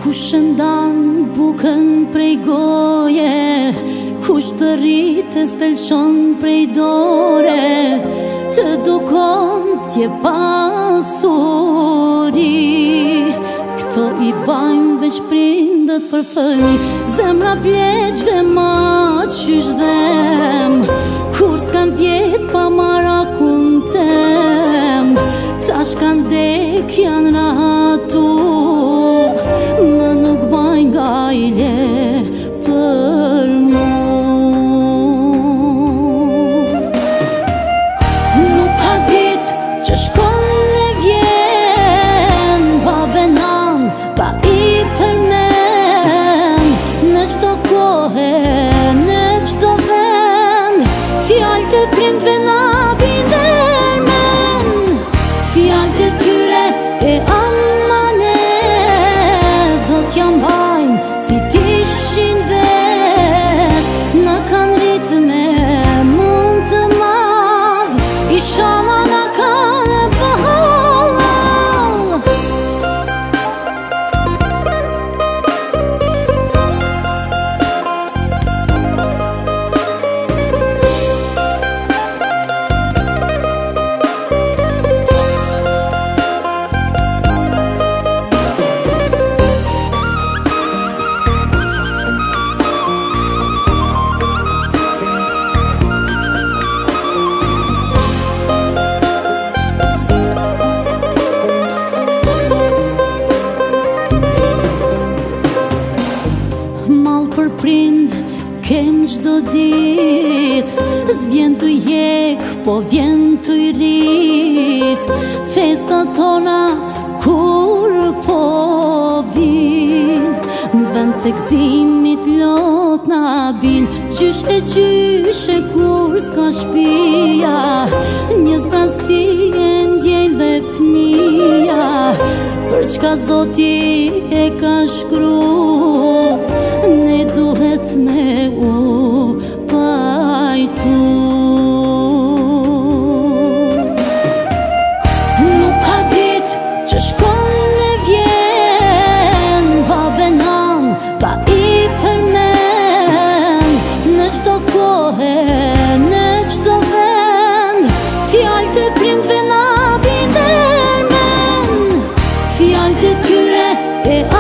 Kush e ndan bukën prej goje, kush të rrites të lëshon prej dore, të dukon t'je pasuri. Këto i bajnë veç prindët për fëmi, zemra pleqve ma qysh dhem, kur s'kan vjet pa marakun tem, tash kan dek janë rahatu, më nuk bajnë gajle për mu. Nuk ha dit që shkon e vjen, pa benan, pa i përmen, në qdo kohë, në qdo vend, fjallë të prindve na bindermen, fjallë të tyre e amanet, do t'jam bajmë si t'ishin vet, në kanë rritë me mund të madh, inshallah na kanë bëhallall. Për prind kem qdo dit, s'vjen të jek, po vjen të i rrit, festa tona kur po vin, në vend të gzimit lot na bin, qysh e kur s'ka shpia, një zbrasti e ndjel dhe fmija, për çka Zoti e ka shkru, ne duhet me u pajtu. Nuk ha dit që shkon e vjen, pa benan, pa i përmen, në qdo kohë, në qdo vend, fjallë të prindve na bindermen, fjallë të tyre e